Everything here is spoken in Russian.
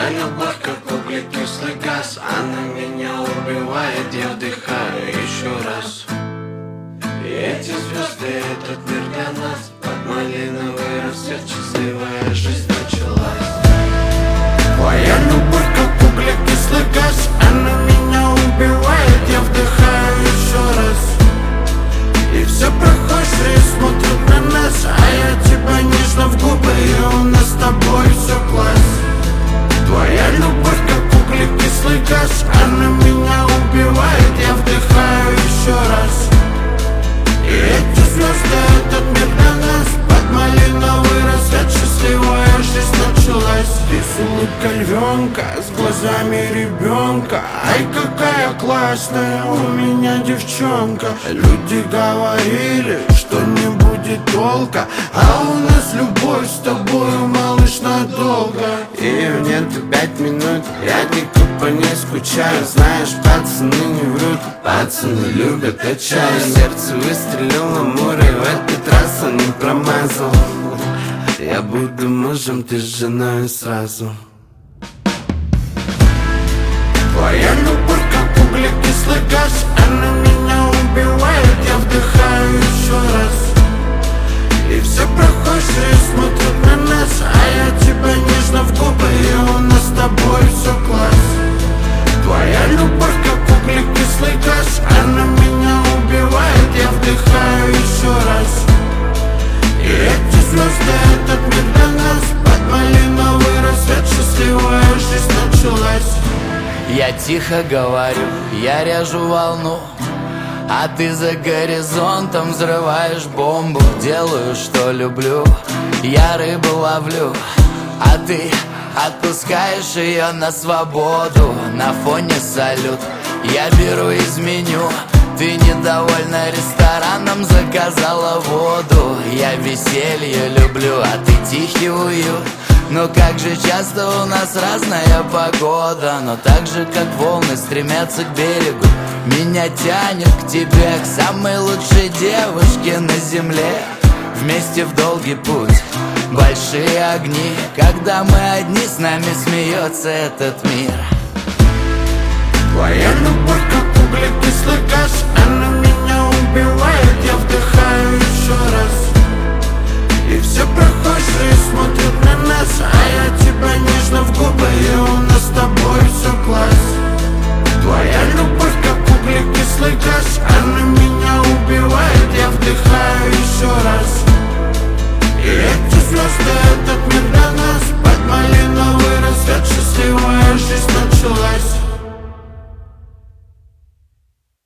любовь как углекислый газ, она меня убивает, я вдыхаю еще раз. И эти звезды, этот мир для нас, под малиновый рассвет счастливая жизнь началась. Твоя любовь как углекислый газ, она меня убивает, я вдыхаю еще раз. И все прохожие смотрят на нас, а я тебя нежно в губы, и у нас с тобой все класс. Твоя любовь как углекислый газ, она меня убивает, я вдыхаю еще раз. И эти звезды, этот мир для нас, под малиновый рассвет счастливая жизнь началась. Ты с улыбкой львенка, с глазами ребенка, ай какая классная у меня девчонка. Люди говорили, что не будет толка, а у нас любовь с тобою, малыш, надолго. И нету 5 минут, я никуда не скучаю. Знаешь, пацаны не врут, пацаны любят отчаяние. Сердце выстрелило в море, в этот раз он не промазал. Я буду мужем, ты с женой сразу. Твоя любовь как углекислый газ, она меня убивает, я вдыхаю еще раз. И все прохожие смотрят на нас, а я тебя нежно в губы, и у нас с тобой все класс. Твоя любовь как углекислый газ, она меня убивает, я вдыхаю еще раз. И эти звезды, этот мир для нас, под малиновый рассвет счастливая жизнь началась. Я тихо говорю, я режу волну, а ты за горизонтом взрываешь бомбу. Делаю, что люблю, я рыбу ловлю, а ты отпускаешь ее на свободу. На фоне салют, я беру из меню. Ты недовольна рестораном, заказала воду. Я веселье люблю, а ты тихий уют. Но как же часто у нас разная погода, но так же, как волны стремятся к берегу, меня тянет к тебе, к самой лучшей девушке на земле. Вместе в долгий путь, большие огни, когда мы одни, с нами смеется этот мир. Твоя любовь как углекислый газ, она меня убивает, я вдыхаю еще раз. И все прохожие смотрят на нас, а я тебя нежно в губы, и у нас с тобой все класс. Твоя любовь как углекислый газ, она меня убивает, я вдыхаю еще раз. И эти звезды, этот мир для нас, под малиновый рассвет счастливая жизнь началась.